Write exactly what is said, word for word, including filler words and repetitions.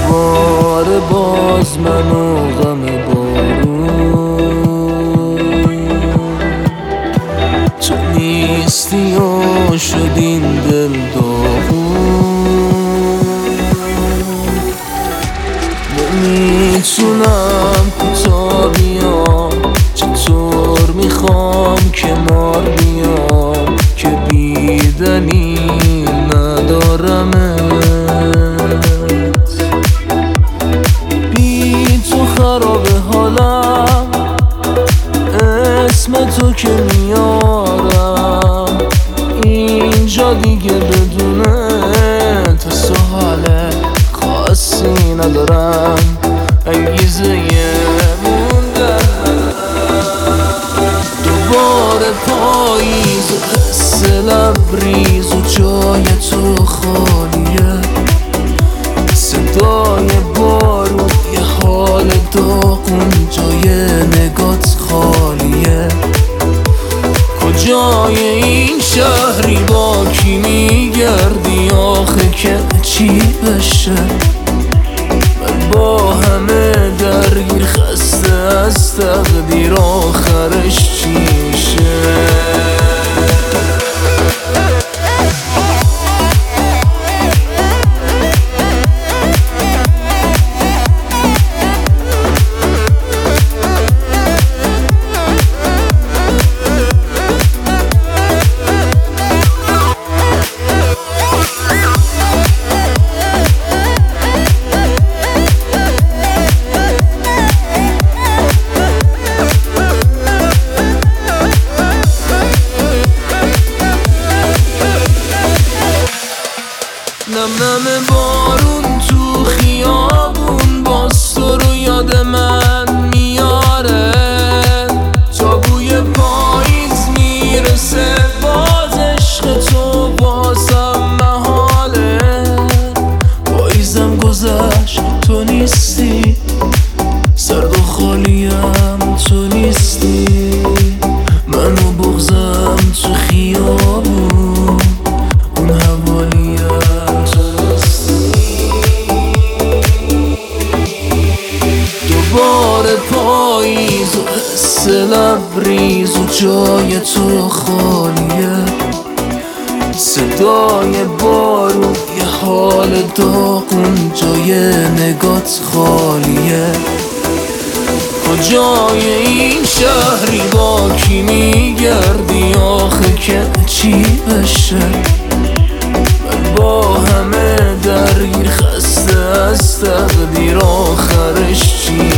دوباره باز من و غم بارون، تو نیستی و شد این دل داغون. نمیتونم کوتا بیام، چطور میخوام کنار بیام که بی دلیل ندارمت. بی تو خراب حالم، اسم تو که میارم اینجا دیگه بدونه تا سوال خاصی ندارم. انگیزه موندن دوباره پاییز و حس لبریز و جای تو خالیه. صدای بارون یه حال داغون جای نگات خالیه. کجای این شهری با کی میگردی آخه که چی بشه؟ من با همه درگیر خسته از تقدیر آخرش چی میشه؟ نم نم بارون تو خیابون باز تو رو یاد من میاره. تا بوی پاییز میرسه باز عشق تو بازم محاله. پاییزم گذشت تو نیستی، سرد و خالیم تو نیستی. من و بغضم تو خیابون اون حوالیم. دوباره پاییز و حس لبریز و جای تو خالیه. صدای بارون یه حال داغون جای نگات خالیه. کجای این شهری با کی میگردی آخه که چی بشه؟ من با همه درگیر خسته از تقدیر آخرش چی